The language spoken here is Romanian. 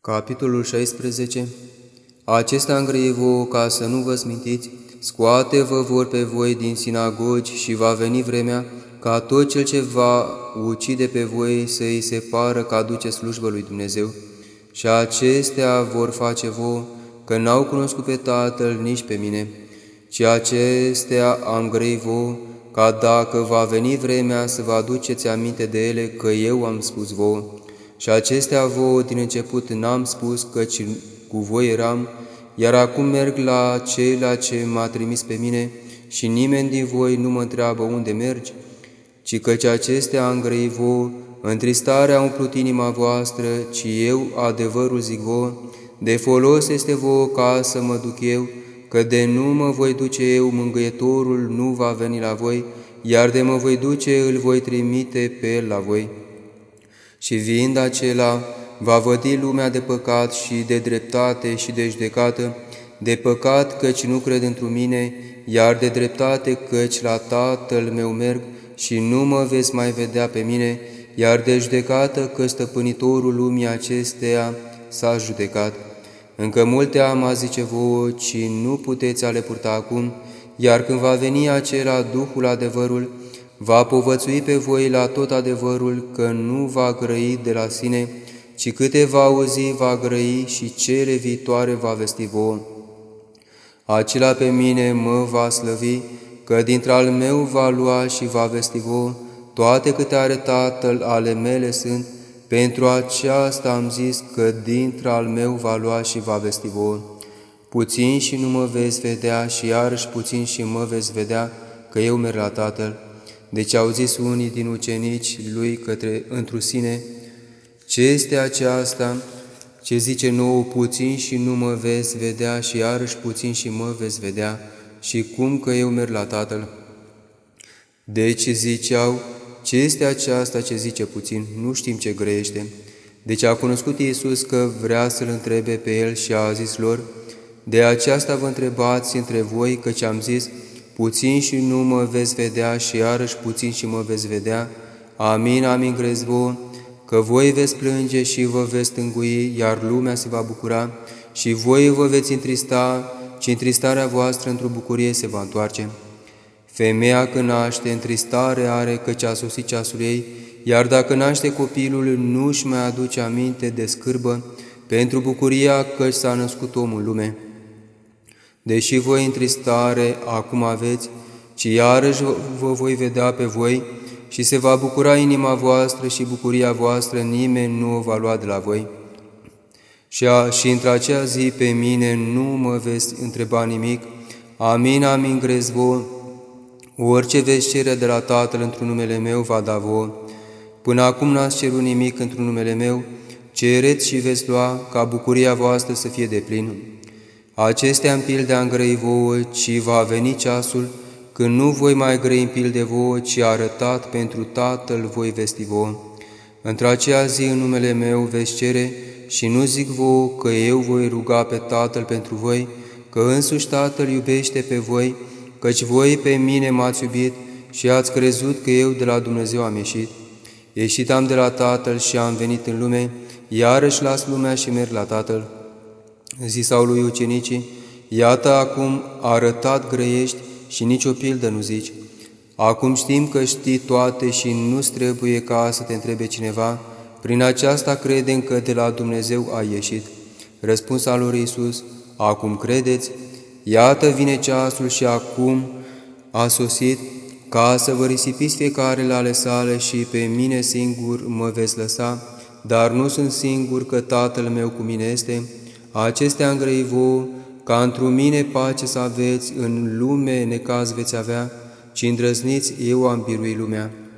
Capitolul 16. Acesta îngrăie vouă ca să nu vă smintiți, scoate-vă vor pe voi din sinagogi și va veni vremea ca tot cel ce va ucide pe voi să îi se pară că aduce slujbă lui Dumnezeu. Și acestea vor face vouă, că n-au cunoscut pe Tatăl nici pe mine, ci acestea am grăi vouă, ca dacă va veni vremea să vă aduceți aminte de ele, că eu am spus vouă. Și acestea vouă din început n-am spus, căci cu voi eram, iar acum merg la Cel ce m-a trimis pe mine și nimeni din voi nu mă întreabă unde mergi, ci căci acestea am grăit vouă, întristarea a umplut inima voastră, ci eu adevărul zic vouă, de folos este vouă ca să mă duc eu, că de nu mă voi duce eu, mângâietorul nu va veni la voi, iar de mă voi duce, îl voi trimite pe el la voi. Și fiind acela, va vădi lumea de păcat și de dreptate și de judecată, de păcat căci nu cred într mine, iar de dreptate căci la Tatăl meu merg și nu mă veți mai vedea pe mine, iar de judecată că stăpânitorul lumii acesteia s-a judecat. Încă multe am a zice vouă, ci nu puteți a le purta acum, iar când va veni acela Duhul adevărul, va povățui pe voi la tot adevărul, că nu va grăi de la sine, ci câte va auzi va grăi și cele viitoare va vesti vouă. Acela pe mine mă va slăvi, că dintre-al meu va lua și va vesti vouă, toate câte are Tatăl ale mele sunt, pentru aceasta am zis că dintre-al meu va lua și va vesti vouă. Puțin și nu mă veți vedea și iarăși puțin și mă veți vedea, că eu merg la Tatăl. Deci au zis unii din ucenici lui întru sine, ce este aceasta ce zice nouă, puțin și nu mă veți vedea și iarăși puțin și mă veți vedea, și cum că eu merg la Tatăl? Deci ziceau, ce este aceasta ce zice puțin, nu știm ce grăiește. Deci a cunoscut Iisus că vrea să-L întrebe pe El și a zis lor, de aceasta vă întrebați între voi, căci am zis, puțin și nu mă veți vedea și iarăși puțin și mă veți vedea. Amin, amin, grez vouă, că voi veți plânge și vă veți stângui, iar lumea se va bucura, și voi vă veți întrista, ci întristarea voastră într-o bucurie se va întoarce. Femeia când naște, întristare are, căci a sosit ceasul ei, iar dacă naște copilul, nu-și mai aduce aminte de scârbă, pentru bucuria căci s-a născut omul în lume. Deși voi întristare acum aveți, ci iarăși vă voi vedea pe voi și se va bucura inima voastră și bucuria voastră nimeni nu o va lua de la voi. Și într-acea zi pe mine nu mă veți întreba nimic. Amin, amin, grez vouă, orice veți cere de la Tatăl într-un numele meu va da vouă. Până acum n-ați cerut nimic într-un numele meu, cereți și veți lua, ca bucuria voastră să fie deplină. Acestea în pilde am grăi vouă, ci va veni ceasul, când nu voi mai grăi în pilde vouă, ci arătat pentru Tatăl voi vesti vouă. Într-aceea zi în numele meu veți cere, și nu zic vouă că eu voi ruga pe Tatăl pentru voi, că însuși Tatăl iubește pe voi, căci voi pe mine m-ați iubit și ați crezut că eu de la Dumnezeu am ieșit. Ieșit am de la Tatăl și am venit în lume, iarăși las lumea și merg la Tatăl. Zisau lui ucenicii, iată acum arătat grăiești și nici o pildă nu zici. Acum știm că știi toate și nu-ți trebuie ca să te întrebe cineva, prin aceasta credem că de la Dumnezeu ai ieșit. Răspuns al lui Iisus, acum credeți? Iată vine ceasul și acum a sosit, ca să vă risipiți fiecare la ale sale și pe mine singur mă veți lăsa, dar nu sunt singur, că Tatăl meu cu mine este. Acestea am grăit vouă, ca într-o mine pace să aveți, în lume necaz veți avea, ci îndrăzniți, eu am biruit lumea.